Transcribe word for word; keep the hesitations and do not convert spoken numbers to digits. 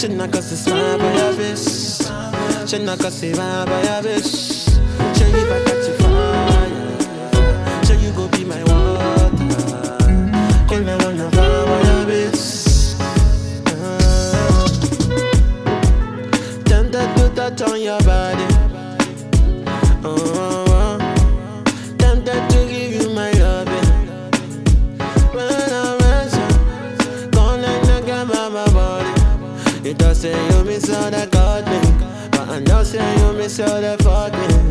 Shouldn't cause it's my by your face. Shouldn't cause it's my by your face. Show you if I catch you fire. Show you go be my water. Can I run a fire by your face? Uh, tempted to touch on your body. Uh, tempted to give you my loving. When I mention, gone and I get my body. You just say you miss all that God me, but I know say you miss all that fuck me.